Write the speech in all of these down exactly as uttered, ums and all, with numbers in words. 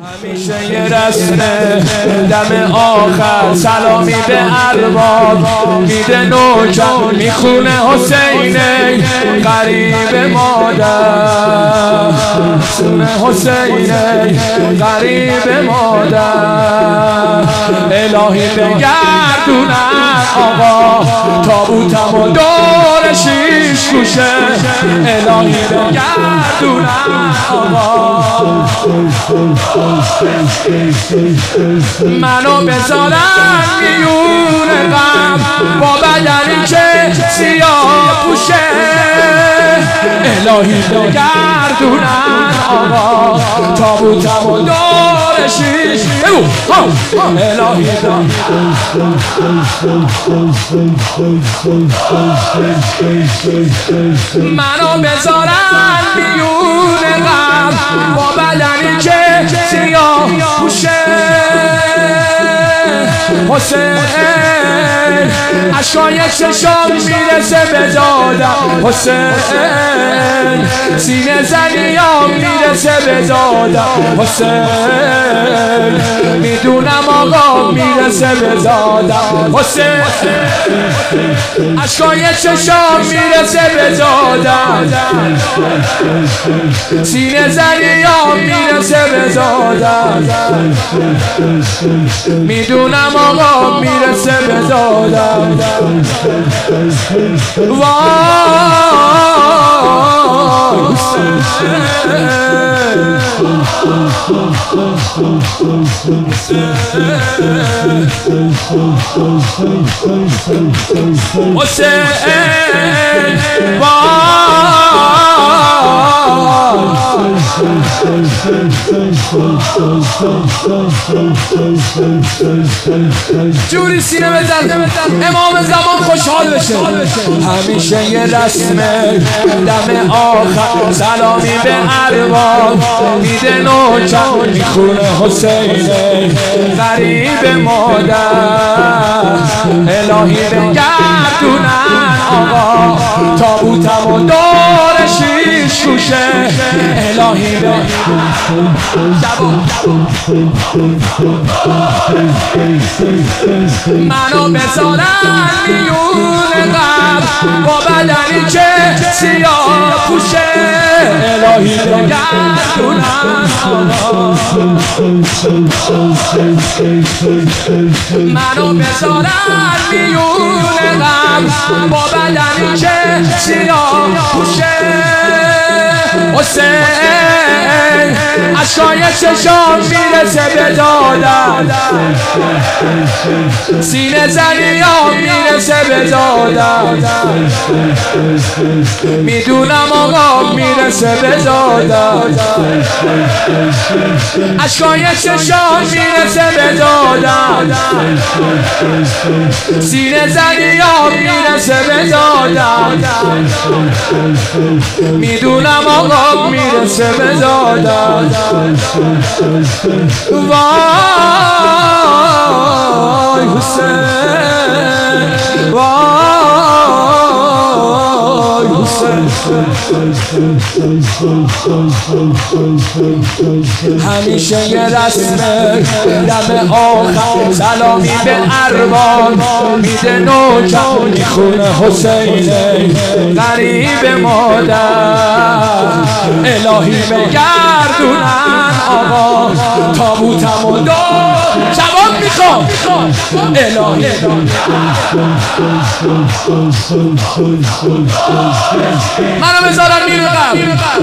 همیشه یه رسمه دم آخر سلامی به ارباب میده نوجان میخونه حسینه غریب مادر سونه حسینه غریب مادر الهی بگردونن آقا تابوتم و دور شیش گوشه الهی بگردونن آقا منو بذارن میون غم با بدنی که سیاه پوشه الهی بگردونن آقا تابوتم و دور شیش الهی منو بذارن میون غم با بدنی که سیاه پوشه حسین عشقای چشام میرسه به دادم حسین سینه زنیام میرسه به دادم حسین میدونم آقا میرسه به دادم حسین عشقای چشام میرسه به دادم سینه زنیام میرسه به دادم میدونم آقا میرسه به دادم حسین جوری سینه بزن امام زمان خوشحال بشه همیشه یه رسمه دم آخر سلامی به ارباب میده نوجان میخونه حسینه غریب مادر الهی بگردونن آقا تابوتم و دور شیش گوشه الهی منو بذارن میون غم با بدنی که سیاه پوشه الهی بگردونن منو بذارن میون غم با بدنی که سیاه پوشه حسین عشقای چشام میرسه به دادم سینه زنیام میرسه به دادم میدونم آقا میرسه به دادم عشقای چشام میرسه به دادم سینه زنیام میرسه به دادم میدونم آقا میرسه به دادم وای حسین وای حسین همیشه یه رسمه دم آخر سلامی به ارباب میده نوجان میخونه حسینه غریب مادر الهی بگردونن آقا تابوتم و دور جواب میخوام الهی منو بذارن میرونم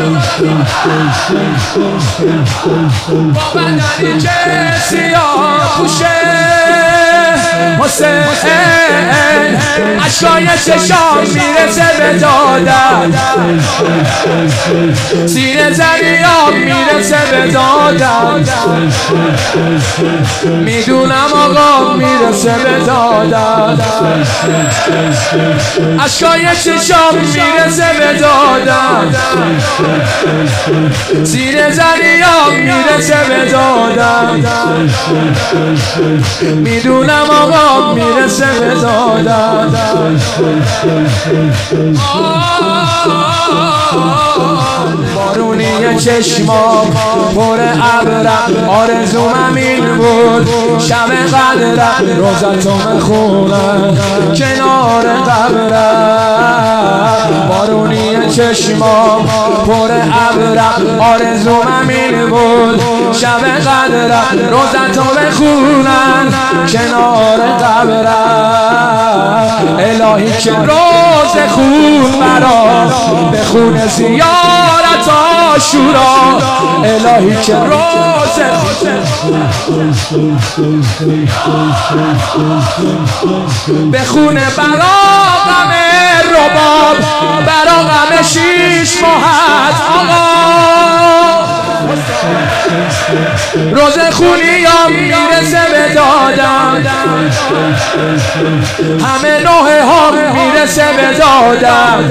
با بدنی که سیاه پوشه حسین عشقای چشام میرسه به دادم سینه زنیام میرسه به دادم میدونم آقا میرسه به دادم عشقای چشام میرسه به دادم سینه زنیام میرسه به دادم میدونم آقا میرسه به دادم بارونی چشمام پر ابرم آرزوم همین بود شب قدرم روزتو میخونم کنار قبرم بارونی چشمام پر ابرم آرزوم همین بود شب قدرم روزتو میخونم کنار قبرم الهی که روز خون مرا به خون زیارت عاشورا الهی که روز به خون براغم رباب براغم شیش ماهت آقا روز خونیام میرسه به دادم همه نوحه ها میرسه به دادم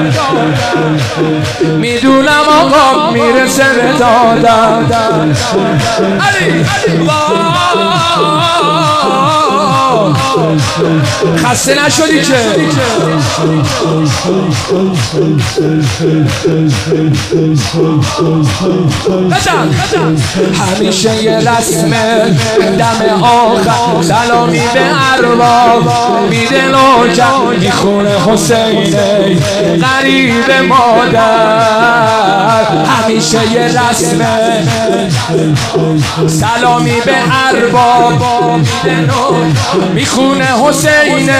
میدونم آقا میرسه به دادم خسته نشدی که همیشه یه رسم دم آخر سلامی به ارباب میده نوجم میخونه حسینه غریب مادر همیشه یه رسم سلامی به ارباب میده نوجم میخونه حسینه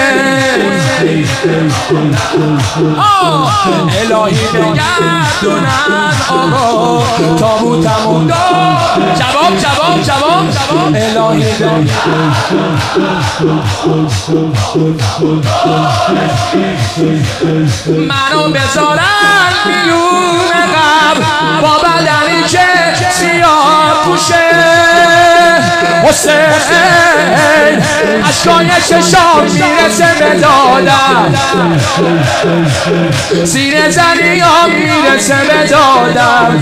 الهی بگردونن آقا تابوتمون دار جواب جواب جواب جواب الهی منو بذارن میون قبر با بدنی که سیاه پوشه حسین اشکای چشام میرسه به دادم زیر زنیام میرسه به دادم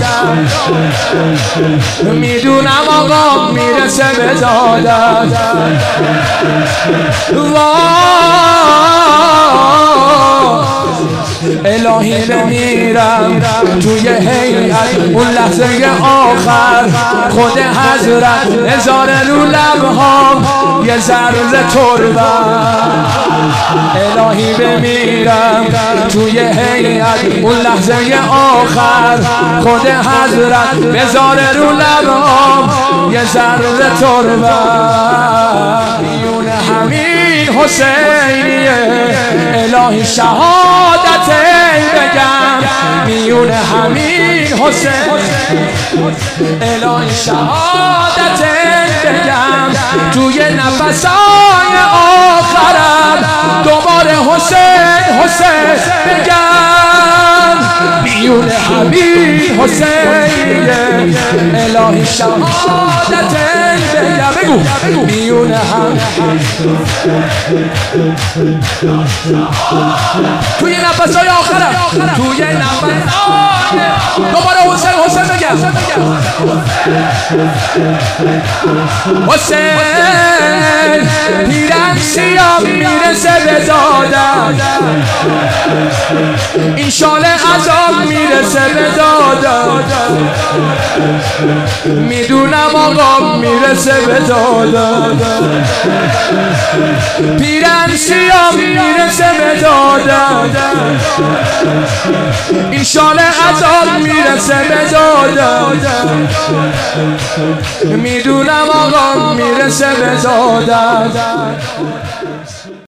میدونم آقا میرسه به دادم الهی بمیرم توی هیئت اون لحظه آخر خود حضرت هزار رو لبهام یه ذره تربم الهی بمیرم توی هیئت اون لحظه آخر خود حضرت بذاره رو لبهام یه ذره تربم میون همین حسینیه الهی شهادت بگم میون همین حسین الهی شهادت بگم توی نفسای آخرم دوباره حسین حسین بگم میون همین حسینیه الهی شهادت بگم بگو میون هم توی نفسای آخرم توی نفسای دوباره حسین حسین بگم حسین پیرن سیام میرسه به دادم این شال عذاب میرسه به دادم میدونم آقا میرسه به دادم پیرن سیام میرسه به دادم این شال عذاب میرسه به دادم میدونم آقا میرسه به دادم